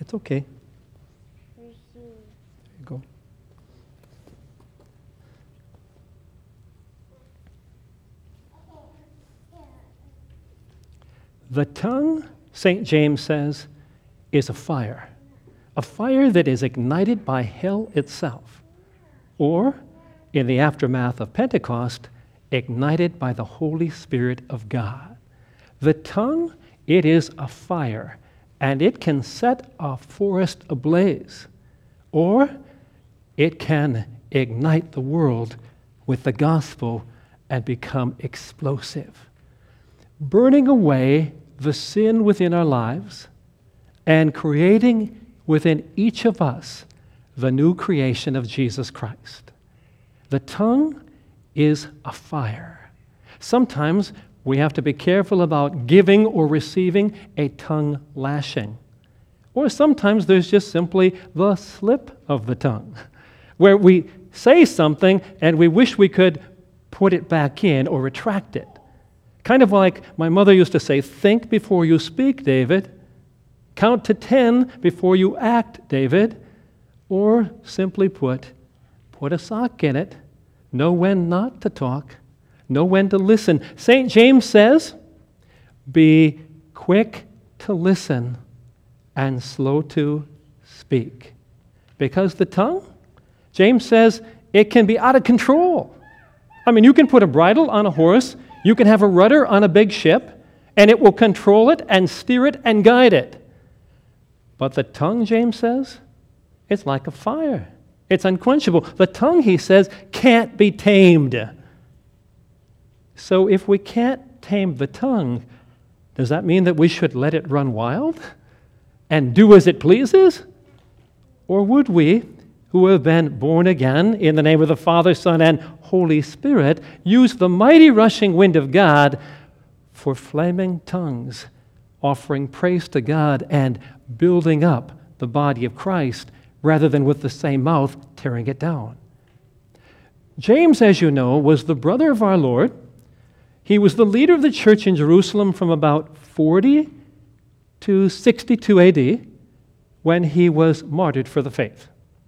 It's okay. There you go. The tongue, St. James says, is a fire that is ignited by hell itself, or, in the aftermath of Pentecost, ignited by the Holy Spirit of God. The tongue, it is a fire, and it can set a forest ablaze, or it can ignite the world with the gospel and become explosive, burning away the sin within our lives and creating within each of us the new creation of Jesus Christ. The tongue is a fire. Sometimes we have to be careful about giving or receiving a tongue lashing. Or sometimes there's just simply the slip of the tongue, where we say something and we wish we could put it back in or retract it. Kind of like my mother used to say, think before you speak, David. Count to 10 before you act, David. Or simply put a sock in it. Know when not to talk. Know when to listen. St. James says, be quick to listen and slow to speak. Because the tongue, James says, it can be out of control. I mean, you can put a bridle on a horse, you can have a rudder on a big ship, and it will control it and steer it and guide it. But the tongue, James says, it's like a fire. It's unquenchable. The tongue, he says, can't be tamed. So if we can't tame the tongue, does that mean that we should let it run wild and do as it pleases? Or would we, who have been born again in the name of the Father, Son, and Holy Spirit, use the mighty rushing wind of God for flaming tongues, offering praise to God and building up the body of Christ, rather than with the same mouth tearing it down? James, as you know, was the brother of our Lord. He was the leader of the church in Jerusalem from about 40 to 62 AD, when he was martyred for the faith.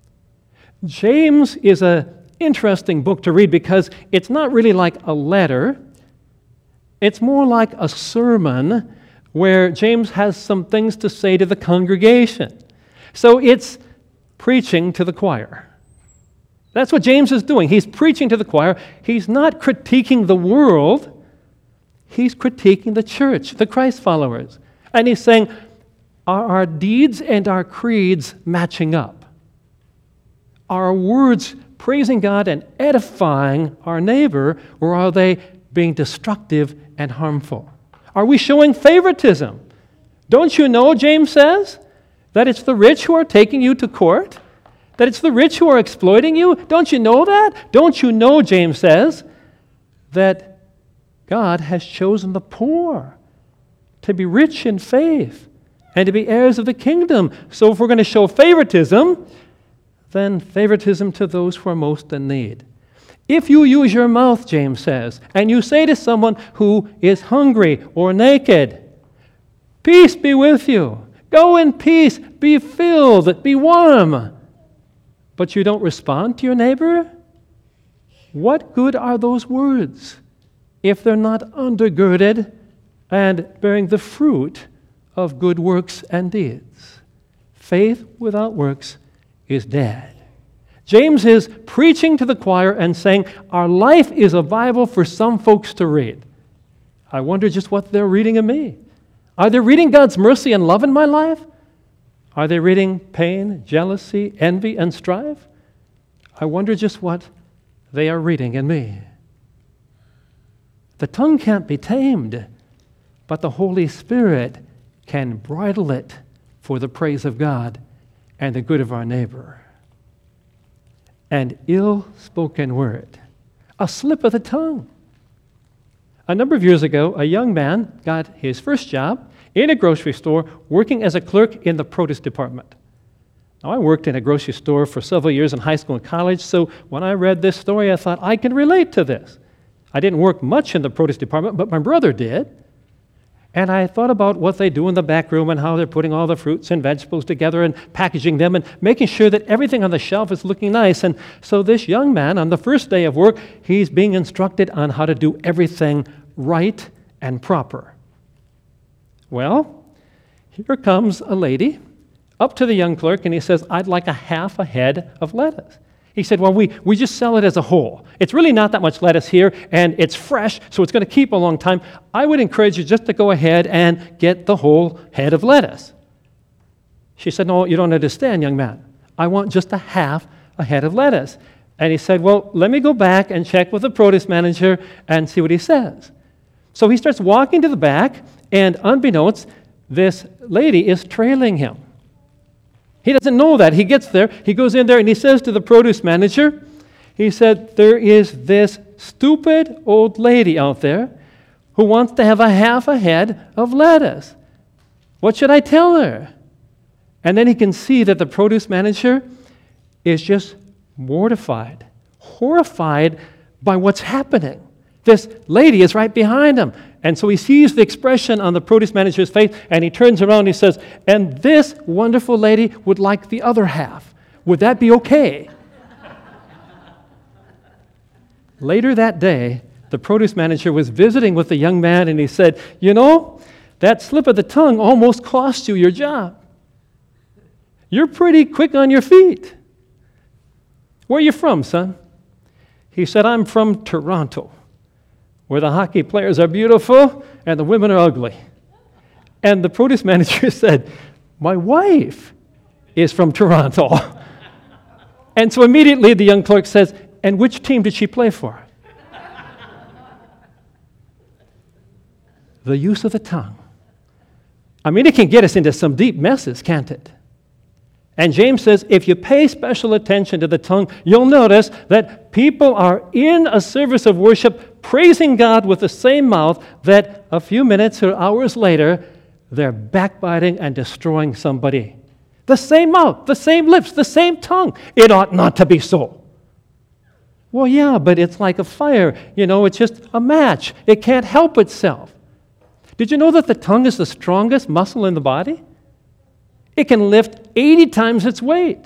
James is an interesting book to read because it's not really like a letter. It's more like a sermon where James has some things to say to the congregation. So it's preaching to the choir. That's what James is doing. He's preaching to the choir. He's not critiquing the world. He's critiquing the church, the Christ followers. And he's saying, are our deeds and our creeds matching up? Are our words praising God and edifying our neighbor, or are they being destructive and harmful? Are we showing favoritism? Don't you know, James says, that it's the rich who are taking you to court? That it's the rich who are exploiting you? Don't you know that? Don't you know, James says, that God has chosen the poor to be rich in faith and to be heirs of the kingdom. So if we're going to show favoritism, then favoritism to those who are most in need. If you use your mouth, James says, and you say to someone who is hungry or naked, peace be with you, go in peace, be filled, be warm, but you don't respond to your neighbor, what good are those words if they're not undergirded and bearing the fruit of good works and deeds? Faith without works is dead. James is preaching to the choir and saying, our life is a Bible for some folks to read. I wonder just what they're reading of me. Are they reading God's mercy and love in my life? Are they reading pain, jealousy, envy, and strife? I wonder just what they are reading in me. The tongue can't be tamed, but the Holy Spirit can bridle it for the praise of God and the good of our neighbor. An ill-spoken word, a slip of the tongue. A number of years ago, a young man got his first job in a grocery store working as a clerk in the produce department. Now, I worked in a grocery store for several years in high school and college, so when I read this story, I thought, I can relate to this. I didn't work much in the produce department, but my brother did. And I thought about what they do in the back room and how they're putting all the fruits and vegetables together and packaging them and making sure that everything on the shelf is looking nice. And so this young man, on the first day of work, he's being instructed on how to do everything right and proper. Well, here comes a lady up to the young clerk, and he says, I'd like a half a head of lettuce. He said, well, we just sell it as a whole. It's really not that much lettuce here, and it's fresh, so it's going to keep a long time. I would encourage you just to go ahead and get the whole head of lettuce. She said, no, you don't understand, young man. I want just a half a head of lettuce. And he said, well, let me go back and check with the produce manager and see what he says. So he starts walking to the back, and unbeknownst, this lady is trailing him. He doesn't know that. He gets there, he goes in there, and he says to the produce manager, he said, there is this stupid old lady out there who wants to have a half a head of lettuce. What should I tell her? And then he can see that the produce manager is just mortified, horrified by what's happening. This lady is right behind him. And so he sees the expression on the produce manager's face, and he turns around and he says, and this wonderful lady would like the other half. Would that be okay? Later that day, the produce manager was visiting with the young man, and he said, you know, that slip of the tongue almost cost you your job. You're pretty quick on your feet. Where are you from, son? He said, I'm from Toronto, where the hockey players are beautiful and the women are ugly. And the produce manager said, my wife is from Toronto. And so immediately the young clerk says, and which team did she play for? The use of the tongue. I mean, it can get us into some deep messes, can't it? And James says, if you pay special attention to the tongue, you'll notice that people are in a service of worship praising God with the same mouth that a few minutes or hours later, they're backbiting and destroying somebody. The same mouth, the same lips, the same tongue. It ought not to be so. Well, yeah, but it's like a fire. You know, it's just a match. It can't help itself. Did you know that the tongue is the strongest muscle in the body? It can lift 80 times its weight.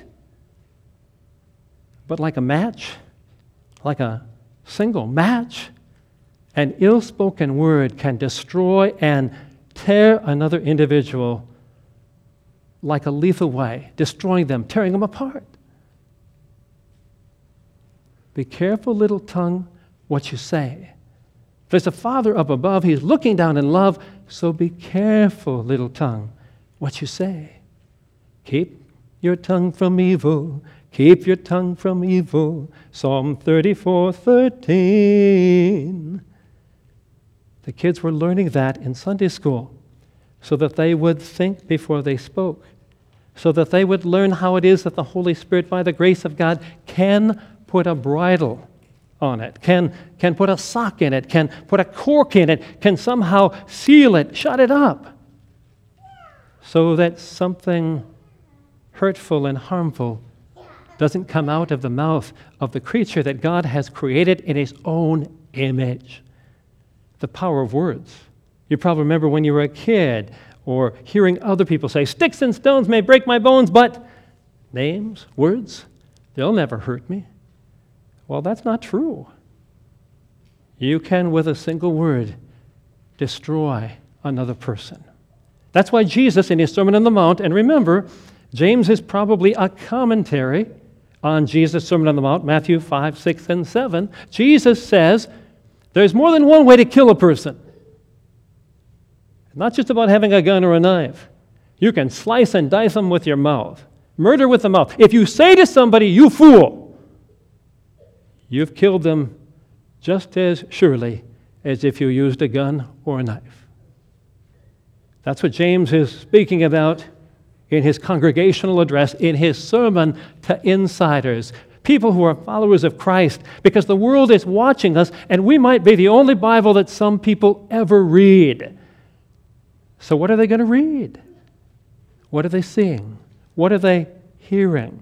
But like a match, like a single match, an ill-spoken word can destroy and tear another individual like a lethal way, destroying them, tearing them apart. Be careful, little tongue, what you say. There's a Father up above. He's looking down in love. So be careful, little tongue, what you say. Keep your tongue from evil. Keep your tongue from evil. Psalm 34:13. The kids were learning that in Sunday school so that they would think before they spoke, so that they would learn how it is that the Holy Spirit, by the grace of God, can put a bridle on it, can put a sock in it, can put a cork in it, can somehow seal it, shut it up, so that something hurtful and harmful doesn't come out of the mouth of the creature that God has created in His own image. The power of words. You probably remember when you were a kid or hearing other people say, sticks and stones may break my bones, but names, words, they'll never hurt me. Well, that's not true. You can, with a single word, destroy another person. That's why Jesus, in His Sermon on the Mount, and remember, James is probably a commentary on Jesus' Sermon on the Mount, Matthew 5, 6, and 7. Jesus says, there's more than one way to kill a person. Not just about having a gun or a knife. You can slice and dice them with your mouth. Murder with the mouth. If you say to somebody, you fool, you've killed them just as surely as if you used a gun or a knife. That's what James is speaking about in his congregational address, in his sermon to insiders, people who are followers of Christ, because the world is watching us, and we might be the only Bible that some people ever read. So what are they going to read? What are they seeing? What are they hearing?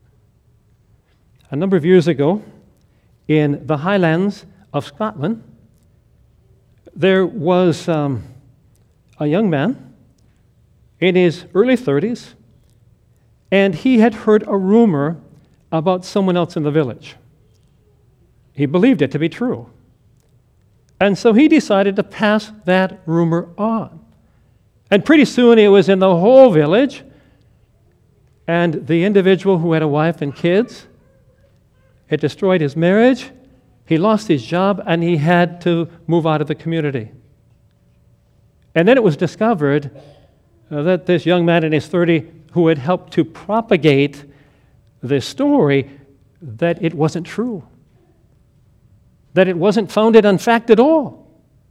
A number of years ago, in the Highlands of Scotland, there was a a young man in his early 30s, and he had heard a rumor about someone else in the village. He believed it to be true. And so he decided to pass that rumor on. And pretty soon it was in the whole village, and the individual who had a wife and kids, it destroyed his marriage, he lost his job, and he had to move out of the community. And then it was discovered that this young man in his 30s who had helped to propagate this story, that it wasn't true, that it wasn't founded on fact at all.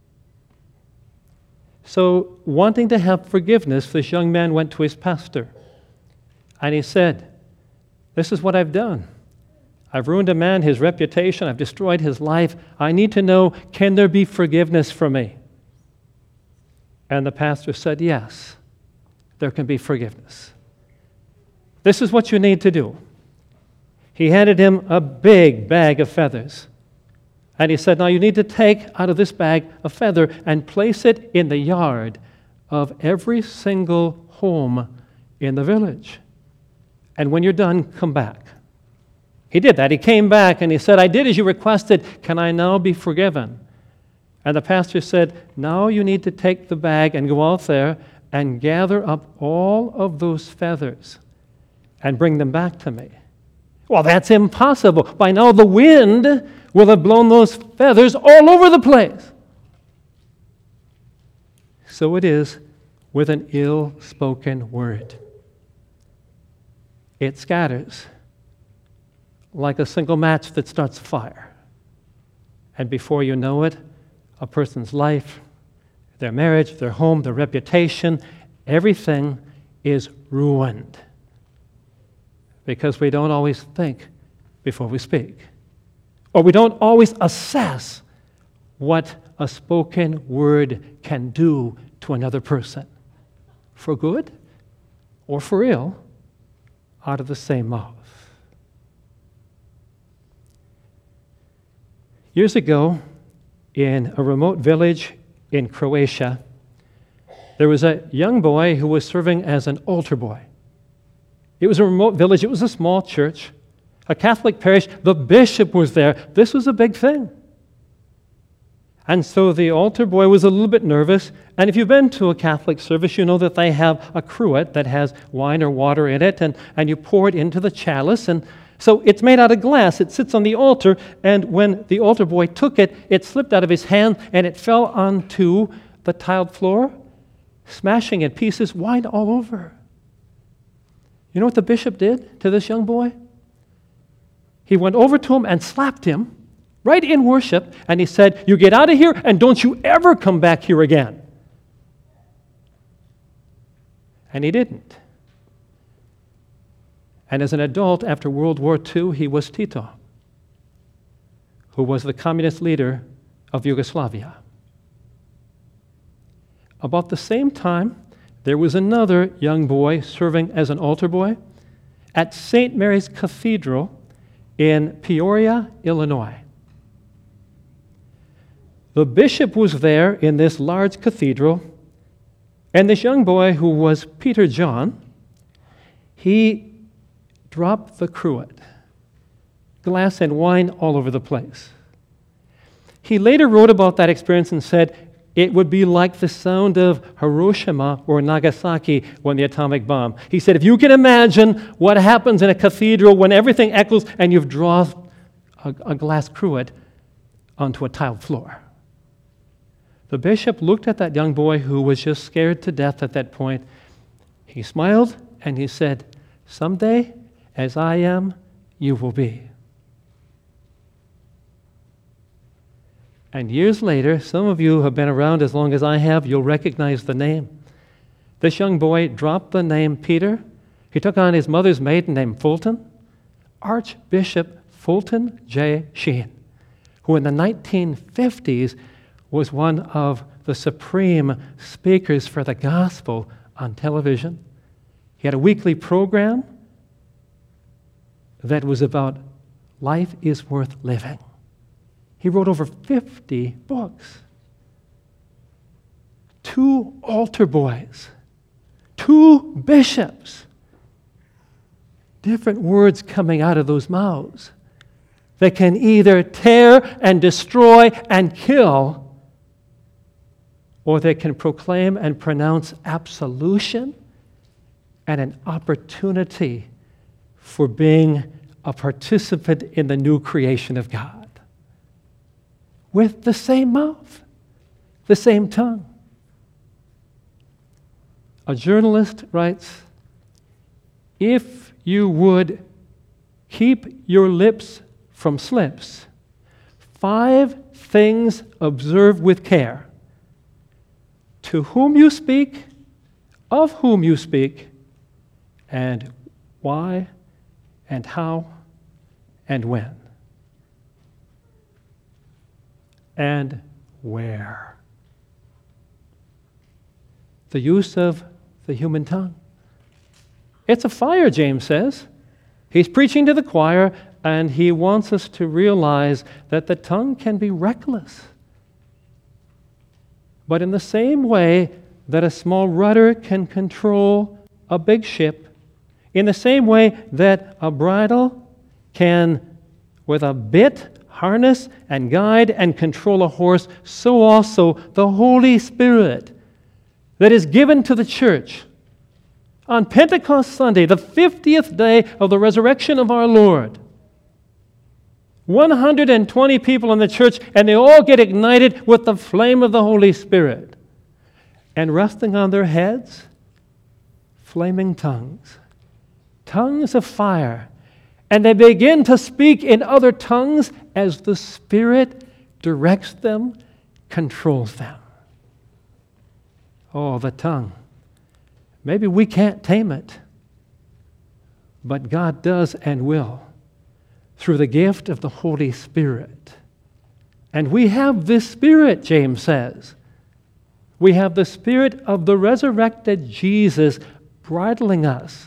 So, wanting to have forgiveness, this young man went to his pastor, and he said, "This is what I've done. I've ruined a man, his reputation, I've destroyed his life. I need to know, can there be forgiveness for me?" And the pastor said, "Yes, there can be forgiveness. This is what you need to do." He handed him a big bag of feathers. And he said, "Now you need to take out of this bag a feather and place it in the yard of every single home in the village. And when you're done, come back." He did that. He came back and he said, "I did as you requested. Can I now be forgiven?" And the pastor said, "Now you need to take the bag and go out there and gather up all of those feathers and bring them back to me." Well, that's impossible. By now the wind will have blown those feathers all over the place. So it is with an ill-spoken word. It scatters like a single match that starts a fire. And before you know it, a person's life, their marriage, their home, their reputation, everything is ruined. Because we don't always think before we speak. Or we don't always assess what a spoken word can do to another person, for good or for ill, out of the same mouth. Years ago, in a remote village in Croatia, there was a young boy who was serving as an altar boy. It was a remote village. It was a small church, a Catholic parish. The bishop was there. This was a big thing. And so the altar boy was a little bit nervous. And if you've been to a Catholic service, you know that they have a cruet that has wine or water in it, and you pour it into the chalice. And so it's made out of glass. It sits on the altar, and when the altar boy took it, it slipped out of his hand, and it fell onto the tiled floor, smashing in pieces, wine all over. You know what the bishop did to this young boy? He went over to him and slapped him right in worship, and he said, "You get out of here, and don't you ever come back here again." And he didn't. And as an adult, after World War II, he was Tito, who was the communist leader of Yugoslavia. About the same time, there was another young boy serving as an altar boy at St. Mary's Cathedral in Peoria, Illinois. The bishop was there in this large cathedral, and this young boy, who was Peter John, he dropped the cruet, glass and wine all over the place. He later wrote about that experience and said, it would be like the sound of Hiroshima or Nagasaki when the atomic bomb. He said, if you can imagine what happens in a cathedral when everything echoes and you've drawn a glass cruet onto a tiled floor. The bishop looked at that young boy who was just scared to death at that point. He smiled and he said, someday, as I am, you will be. And years later, some of you have been around as long as I have, you'll recognize the name. This young boy dropped the name Peter. He took on his mother's maiden name, Fulton. Archbishop Fulton J. Sheen, who in the 1950s was one of the supreme speakers for the gospel on television. He had a weekly program that was about life is worth living. He wrote over 50 books. 2 altar boys, 2 bishops. Different words coming out of those mouths that can either tear and destroy and kill, or they can proclaim and pronounce absolution and an opportunity for being a participant in the new creation of God. With the same mouth, the same tongue. A journalist writes, if you would keep your lips from slips, 5 things observe with care. To whom you speak, of whom you speak, and why, and how, and when. And where. The use of the human tongue. It's a fire, James says. He's preaching to the choir, and he wants us to realize that the tongue can be reckless. But in the same way that a small rudder can control a big ship, in the same way that a bridle can, with a bit, harness and guide and control a horse, so also the Holy Spirit that is given to the church on Pentecost Sunday, the 50th day of the resurrection of our Lord. 120 people in the church, and they all get ignited with the flame of the Holy Spirit. And resting on their heads, flaming tongues, tongues of fire. And they begin to speak in other tongues as the Spirit directs them, controls them. Oh, the tongue. Maybe we can't tame it, but God does and will through the gift of the Holy Spirit. And we have this Spirit, James says. We have the Spirit of the resurrected Jesus bridling us.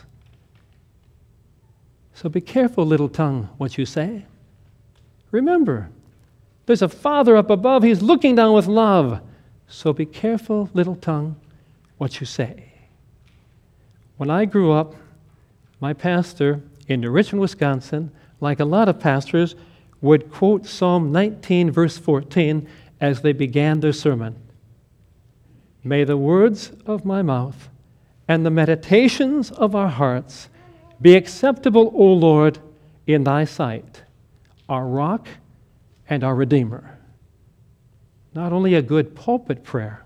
So be careful, little tongue, what you say. Remember, there's a Father up above. He's looking down with love. So be careful, little tongue, what you say. When I grew up, my pastor in Richmond, Wisconsin, like a lot of pastors, would quote Psalm 19, verse 14, as they began their sermon. May the words of my mouth and the meditations of our hearts be acceptable, O Lord, in thy sight, our rock and our Redeemer. Not only a good pulpit prayer,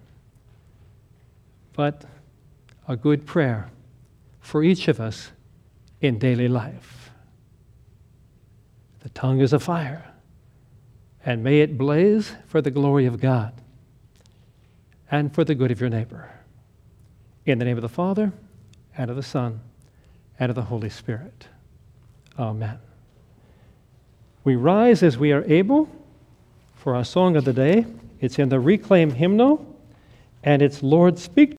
but a good prayer for each of us in daily life. The tongue is a fire, and may it blaze for the glory of God and for the good of your neighbor. In the name of the Father, and of the Son, and of the Holy Spirit. Amen. We rise as we are able for our song of the day. It's in the Reclaim hymnal, and it's Lord, Speak